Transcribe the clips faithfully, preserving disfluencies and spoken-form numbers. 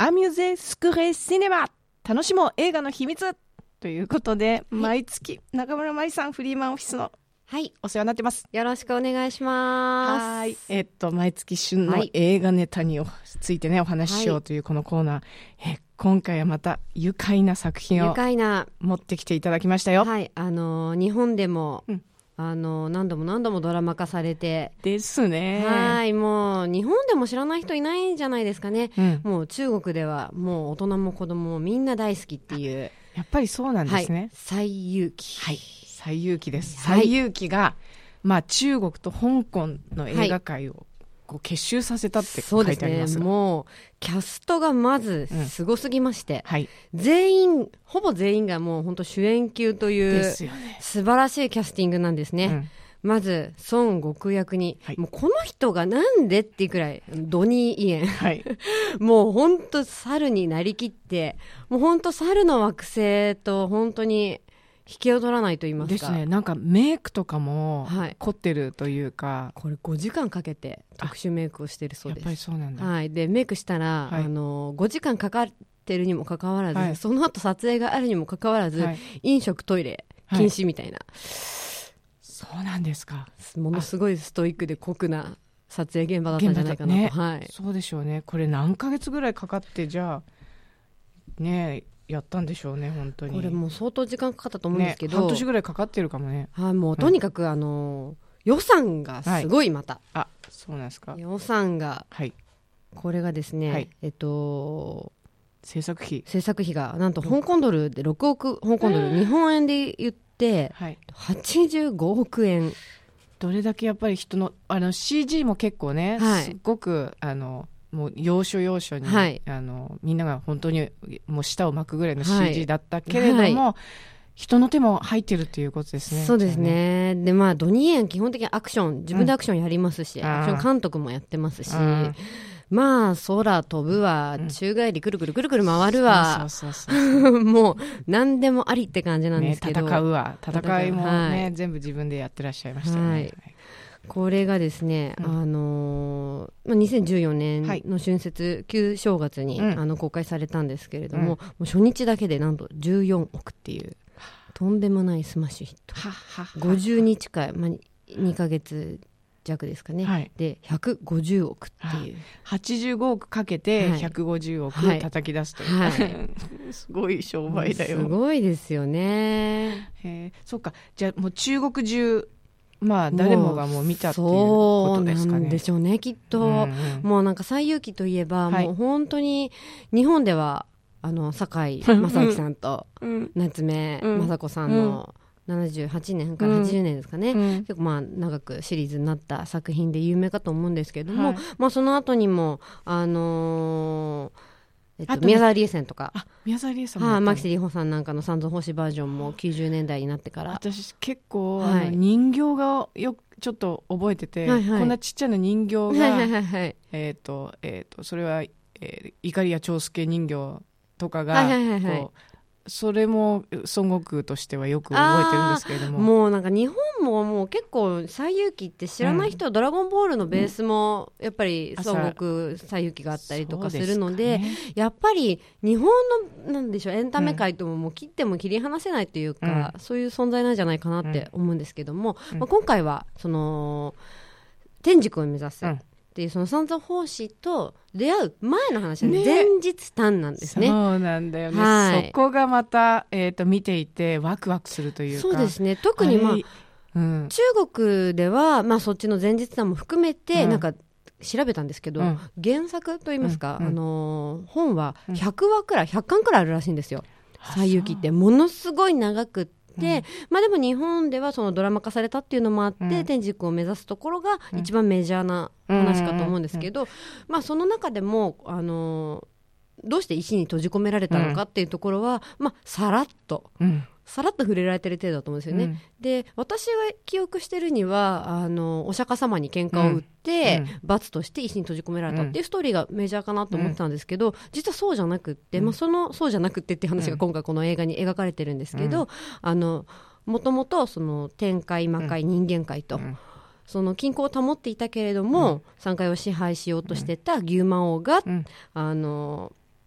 アミュゼスクレシネマ、楽しもう映画の秘密ということで、はい、毎月中村真理さん、フリーマンオフィスのはい、お世話になってます。 よろしくお願いします。 はい、えっと毎月旬の映画ネタについてね、お話ししようというこのコーナー、はい、え今回はまた愉快な作品を持ってきていただきましたよ。 はい、あのー、日本でも、うん、あのー、何度も何度もドラマ化されてですね。 はい、もう日本でも知らない人いないんじゃないですかね、うん、もう中国ではもう大人も子供もみんな大好きっていう。 やっぱりそうなんですね。 はい、西遊記。 はい、西遊記です。西遊記が、まあ、中国と香港の映画界をこう結集させたって書いてありますが、 そうですね、もうキャストがまずすごすぎまして、 うんはい、 全員ほぼ全員がもう本当主演級という素晴らしいキャスティングなんですね、うん、まず孫悟空役に、はい、もうこの人がなんでっていうくらいドニー・イエン、はい、もう本当猿になりきって、もう本当猿の惑星と本当に引きを取らないと言いますかですね。なんかメイクとかも凝ってるというか、 はい、これごじかんかけて特殊メイクをしてるそうです。 やっぱりそうなんだ、 はい、でメイクしたら、はい、あのごじかんかかってるにもかかわらず、はい、その後撮影があるにもかかわらず、はい、飲食トイレ禁止みたいな、はい、 そうなんですか。 ものすごいストイックで酷な撮影現場だったんじゃないかなと、ねはい、 そうでしょうね。これ何ヶ月ぐらいかかってじゃあねやったんでしょうね。本当にこれもう相当時間かかったと思うんですけど、ね、 半年ぐらいかかってるかもね。 はい、もうとにかく、うん、あの予算がすごいまた、はい、 あ、そうなんですか。 予算が、 はい、 これがですね、はい、えっと制作費制作費がなんと香港ドルでろくおく香港ドル、日本円で言ってはちじゅうごおくえん。 どれだけやっぱり人のあの シージー も結構ね、はい、すごくあのもう要所要所に、はい、あのみんなが本当にもう舌を巻くぐらいの シージー だったけれども、はいはい、人の手も入ってるっていうことですね。 そうですね。でまあドニーエン基本的にアクション自分でアクションやりますし、うん、アクション監督もやってますし、まあ空飛ぶわ、うん、宙返りくるくるくるくる回るわ、そうそうそうそうもう何でもありって感じなんですけど、 ね、戦うわ戦いもね、はい、全部自分でやってらっしゃいましたよね、はいこれがですね、うんあのー、にせんじゅうよねんの春節、旧正月に、うん、あの公開されたんですけれども、うん、もう初日だけでなんとじゅうよんおくっていうとんでもないスマッシュヒット。はははごじゅうにちかん、まあ、にかげつ弱ですかね、はい、でひゃくごじゅうおくっていうはちじゅうごおくかけてひゃくごじゅうおく叩き出すという、はいはい、すごい商売だよ。 すごいですよね。 へそうか。じゃあもう中国中まあ誰もがもう見たっていうことですかね。 そうなんでしょうねきっと、うんうん、もうなんか西遊記といえば、はい、もう本当に日本ではあの堺正明さんと夏目雅子さんのななじゅうはちねんからはちじゅうねんですかね、うん、結構まあ長くシリーズになった作品で有名かと思うんですけれども、はいまあ、その後にもあのーえっと、宮沢りえさんとか、 あ宮沢りえさんもやったの、牧瀬里穂さんなんかの三蔵法師バージョンもきゅうじゅうねんだいになってから、 私結構、はい、あの人形がよちょっと覚えてて、はいはい、こんなちっちゃな人形が、はいはいはいはい、えっ、ー、とえっ、ー、とそれは、えー、碇谷長介人形とかが、はいはいはいはい、こうそれも孫悟空としてはよく覚えてるんですけれども、 もうなんか日本ももう結構西遊記って知らない人は、うん、ドラゴンボールのベースもやっぱり孫悟空西遊記があったりとかするの で, で、ね、やっぱり日本のなんでしょうエンタメ界とももう切っても切り離せないというか、うん、そういう存在なんじゃないかなって思うんですけども、うんまあ、今回はその天竺を目指す、うんっていうその三蔵法師と出会う前の話は前日談なんですね。 そうなんだよね、はい、そこがまた、えーと、見ていてワクワクするというか。 そうですね。特に、まあうん、中国では、まあ、そっちの前日談も含めて、うん、なんか調べたんですけど、うん、原作といいますか、うんうん、あのー、本はひゃくわくらいひゃっかんくらいあるらしいんですよ。西遊記ってものすごい長くってで, まあ、でも日本ではそのドラマ化されたっていうのもあって、うん、天竺を目指すところが一番メジャーな話かと思うんですけど、まあ、その中でも、あのー、どうして石に閉じ込められたのかっていうところは、まあ、さらっと、うんさらっと触れられてる程度だと思うんですよね、うん、で私が記憶してるにはあのお釈迦様に喧嘩を売って、うん、罰として石に閉じ込められたっていうストーリーがメジャーかなと思ってたんですけど、うん、実はそうじゃなくって、うんまあ、そのそうじゃなくってっていう話が今回この映画に描かれてるんですけど、うん、あのもともとその天界魔界、人間界と、うんその均衡を保っていたけれども、うん、山界を支配しようとしてた牛魔王が、うん、あの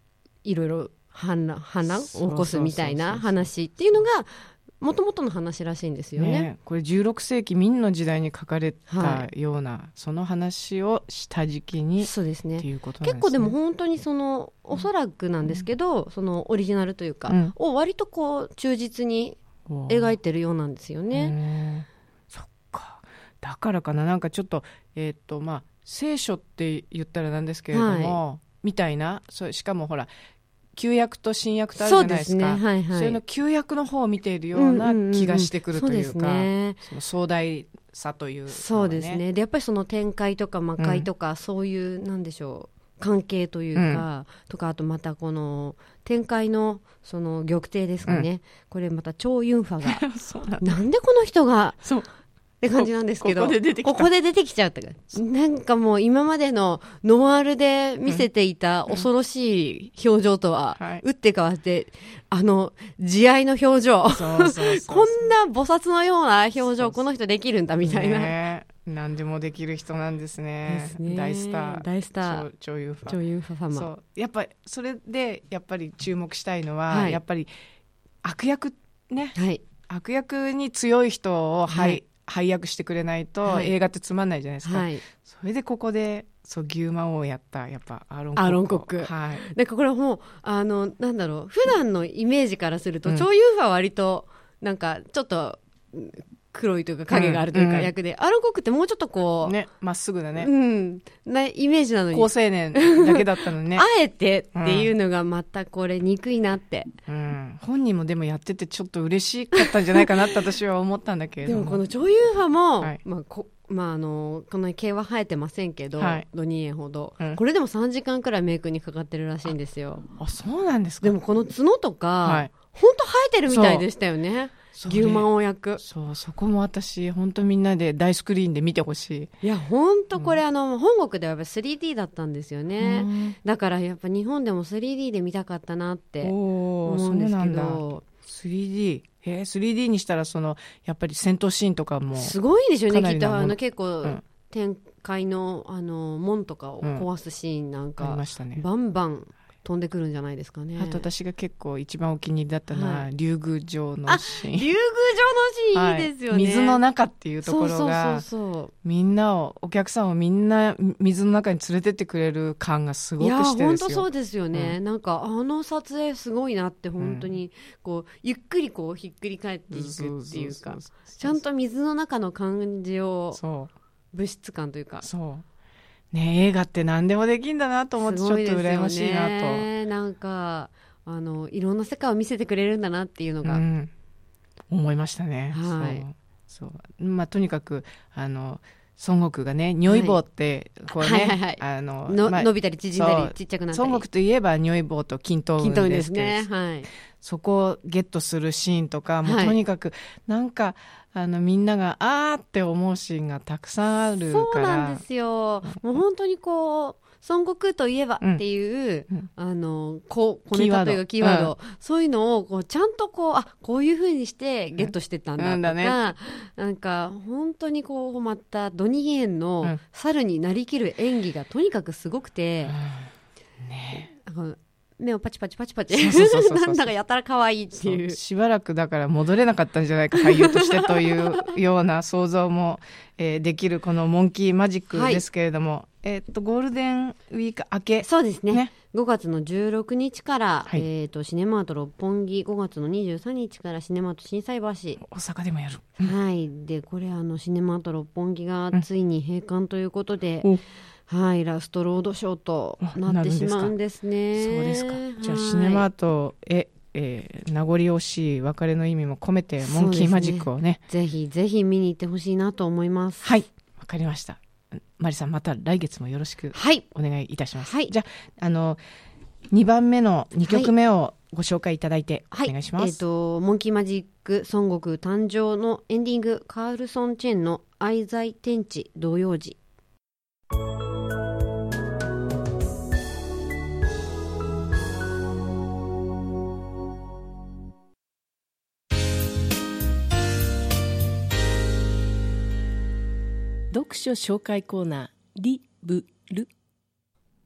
いろいろ反乱反乱を起こすみたいな話っていうのがもともとの話らしいんですよ ね, ねこれじゅうろくせいき明の時代に書かれたような、はい、その話をした時期にそうですねっていうことなんですね。 結構でも本当にそのおそらくなんですけど、うん、そのオリジナルというか、うん、を割とこう忠実に描いてるようなんですよね。 そっか、だからかな、なんかちょっとえー、っとまあ聖書って言ったらなんですけれども、はい、みたいな、そしかもほら旧約と新約とあるじゃないですか。そうですね、はいはい、それの旧約の方を見ているような気がしてくるというか、うんうんうん、その壮大さというのは、ね、 そうですね。でやっぱりその展開とか魔界とか、うん、そういうなんでしょう関係というか、うん、とかあとまたこの展開のその玉帝ですかね、うん、これまたチョウ・ユンファがな, なんでこの人がそうって感じなんですけど、 こ, こ, こ, で出てきたここで出てきちゃうってなんかもう今までのノワールで見せていた恐ろしい表情とは打って変わって、あの慈愛の表情、そうそうそうそうこんな菩薩のような表情、そうそうこの人できるんだみたいな、 ね、何でもできる人なんです ね, ですね。大スター大スターチョウ・ユンファチョウ・ユンファ様。 そうやっぱりそれでやっぱり注目したいのは、はい、やっぱり悪役ね、はい、悪役に強い人を、はいはい配役してくれないと、はい、映画ってつまんないじゃないですか、はい、それでここでそう牛魔王をやったやっぱアーロン・コック、 アーロンコック、はい、なんかこれもうあのなんだろう普段のイメージからすると、うん、チョウ・ユンファは割となんかちょっと黒いというか影があるというか役で、うんうん、アーロン・コックってもうちょっとこうねまっすぐだね、 うん、なイメージなのに高青年だけだったのにねあえてっていうのがまたこれ憎いなって、 うん、本人もでもやっててちょっと嬉しかったんじゃないかなって私は思ったんだけれどもでもこのチョウ・ユンファも、はいまあこまあ、あのこの毛は生えてませんけど、はい、ドニエほど、うん、これでもさんじかんくらいメイクにかかってるらしいんですよ。 あ、そうなんですか。 でもこの角とか、はい、ほんと生えてるみたいでしたよね。牛魔王役。 そう、そこも私本当みんなで大スクリーンで見てほしい。 いや本当これ、うん、あの本国ではやっぱ スリーディー だったんですよね、うん、だからやっぱ日本でも スリーディー で見たかったなって思うんですけど。 スリーディー、えー、スリーディー にしたらそのやっぱり戦闘シーンとかもすごいですよね。きっとあの結構、うん、展開の、あの門とかを壊すシーンなんか、うんありましたね、バンバン飛んでくるんじゃないですかね。 あと私が結構一番お気に入りだったのは、はい、竜宮城のシーン。 竜宮城のシーンいいですよね、 はい、水の中っていうところがみんなをお客さんをみんな水の中に連れてってくれる感がすごくしてですよ。いや本当そうですよね、うん、なんかあの撮影すごいなって本当にこう、うん、ゆっくりこうひっくり返っていくっていうかちゃんと水の中の感じを物質感というかそうね、映画って何でもできるんだなと思ってちょっと羨ましいなと、 ね、なんかあのいろんな世界を見せてくれるんだなっていうのが、うん、 思いましたね、 はい、 そうそう、まあ、とにかくあの孫悟空がね如意棒ってこうね、はいはいはい、あのの、まあ、伸びたり縮んだりちっちゃくなったり、 孫悟空といえば如意棒と金刀運ですけど、 ですね、はい、 そこをゲットするシーンとかもうとにかく、はい、なんかあのみんながあーって思うシーンがたくさんあるから。 そうなんですよ、もう本当にこう孫悟空といえばっていう、うん、あのこう小ネタというかキーワード、うん、そういうのをこうちゃんとこうあこういう風にしてゲットしてたんだとか、うんだね、なんか本当にこうまたドニーエンの猿になりきる演技がとにかくすごくて、 うんね、 目をパチパチパチパチなんだかやたら可愛いっていう、 しばらくだから戻れなかったんじゃないか俳優としてというような想像も、えー、できるこのモンキーマジックですけれども、はい、えー、っとゴールデンウィーク明け、 そうですね、ねごがつのじゅうろくにちから、はい、えー、とシネマート六本木、ごがつのにじゅうさんにちからシネマート心斎橋、 大阪でもやる、 はい、でこれあのシネマート六本木がついに閉館ということで、うんはい、ラストロードショーとなってしまうんですね。 そうですか。じゃあシネマートへ、えー、名残惜しい別れの意味も込めてモンキーマジックを ね, ねぜひぜひ見に行ってほしいなと思います。 はい、わかりました。マリさんまた来月もよろしくお願いいたします、はい、じゃあ、あのにばんめのにきょくめをご紹介いただいてお願いします、はい、 えーと、モンキーマジック孫悟空誕生のエンディング、カールソン・チェンの愛在天地童謡時。 読書紹介コーナーリブル。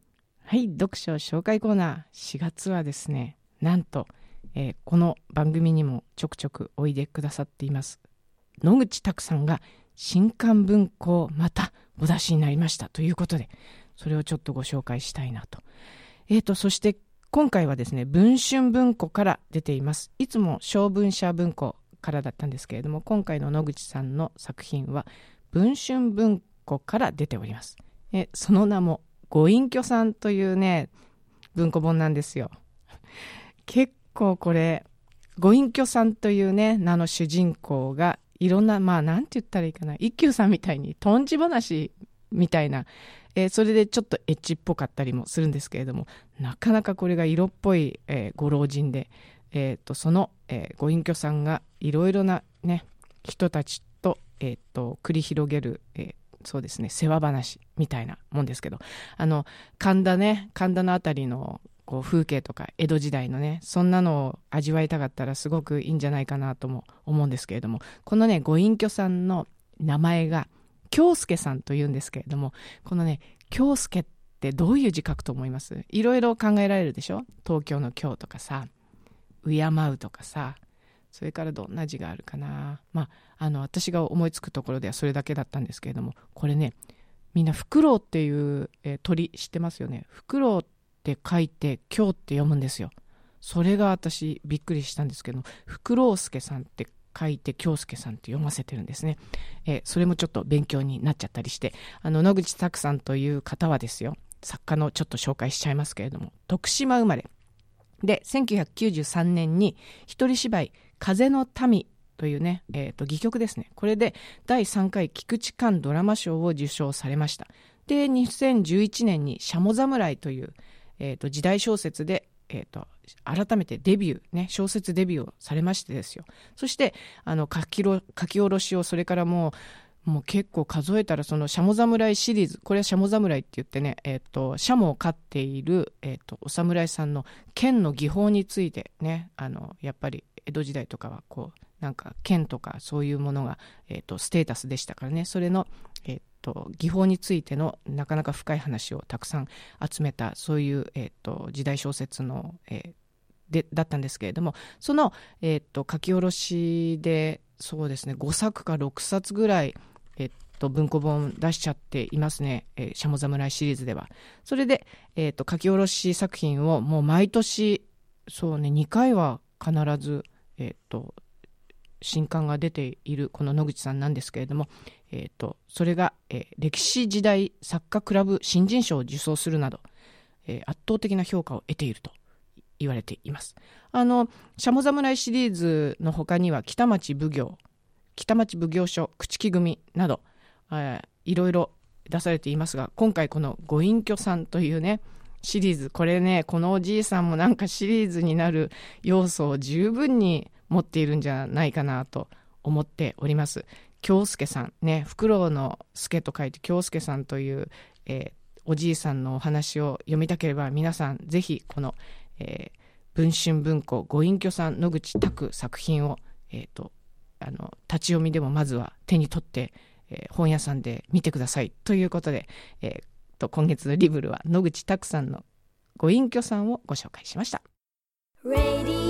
はい、読書紹介コーナー。しがつはですね、なんと、えー、この番組にもちょくちょくおいでくださっています野口拓さんが新刊文庫をまたお出しになりましたということで、それをちょっとご紹介したいなと。えーと、そして今回はですね、文春文庫から出ています。いつも小文社文庫からだったんですけれども、今回の野口さんの作品は文春文庫から出ております。えその名もご隠居さんというね、文庫本なんですよ。結構これ、ご隠居さんというね、名の主人公がいろんな、まあなんて言ったらいいかな、一休さんみたいにとんち話みたいな、えー、それでちょっとエッチっぽかったりもするんですけれども、なかなかこれが色っぽい、えー、ご老人で、えー、とその、えー、ご隠居さんがいろいろなね、人たちと、えー、と繰り広げる、えーそうですね、世話話みたいなもんですけど、あの神田ね、神田のあたりのこう風景とか江戸時代のね、そんなのを味わいたかったらすごくいいんじゃないかなとも思うんですけれども、このね、ご隠居さんの名前が京介さんというんですけれども、このね、京介ってどういう字書くと思います？いろいろ考えられるでしょ。東京の京とかさ、敬うとかさ、それからどんな字があるかな。まあ、あの私が思いつくところではそれだけだったんですけれども、これね、みんなフクロウっていう、えー、鳥知ってますよね。フクロウって書いて京って読むんですよ。それが私びっくりしたんですけど、フクロウスケさんって書いて京介さんって読ませてるんですね。えー、それもちょっと勉強になっちゃったりして、あの野口拓さんという方はですよ、作家のちょっと紹介しちゃいますけれども、徳島生まれで、せんきゅうひゃくきゅうじゅうさんねんに一人芝居風の民というね、えー、と戯曲ですね。これでだいさんかい菊池寛ドラマ賞を受賞されました。で、にせんじゅういちねんにシャモ侍という、えー、と時代小説で、えー、と改めてデビューね、小説デビューをされましてですよ。そしてあの書きろ書き下ろしを、それからもうもう結構数えたら、そのシャモ侍シリーズ、これはシャモ侍って言ってね、えっ、ー、とシャモを飼っている、えー、とお侍さんの剣の技法についてね、あのやっぱり江戸時代とかはこうなんか剣とかそういうものが、えー、とステータスでしたからね、それの、えー、と技法についてのなかなか深い話をたくさん集めた、そういう、えー、と時代小説の、えー、でだったんですけれども、その、えー、と書き下ろしでそうですね、ごさくかろくさつぐらい、えっと、文庫本出しちゃっていますね、えー、シャモ侍シリーズでは。それで、えっと、書き下ろし作品をもう毎年そうね、にかいは必ず、えっと、新刊が出ているこの野口さんなんですけれども、えっと、それが、えー、歴史時代作家クラブ新人賞を受賞するなど、えー、圧倒的な評価を得ていると言われています。あのシャモ侍シリーズの他には北町奉行、北町奉行所、朽木組など、えー、いろいろ出されていますが、今回このご隠居さんというねシリーズ、これね、このおじいさんもなんかシリーズになる要素を十分に持っているんじゃないかなと思っております。京介さんね、フクロウの助と書いて京介さんという、えー、おじいさんのお話を読みたければ、皆さんぜひこの、えー、文春文庫ご隠居さん野口拓作品を、えーと、あの立ち読みでもまずは手に取って、えー、本屋さんで見てくださいということで、えー、と今月のリブルは野口拓さんのご隠居さんをご紹介しました。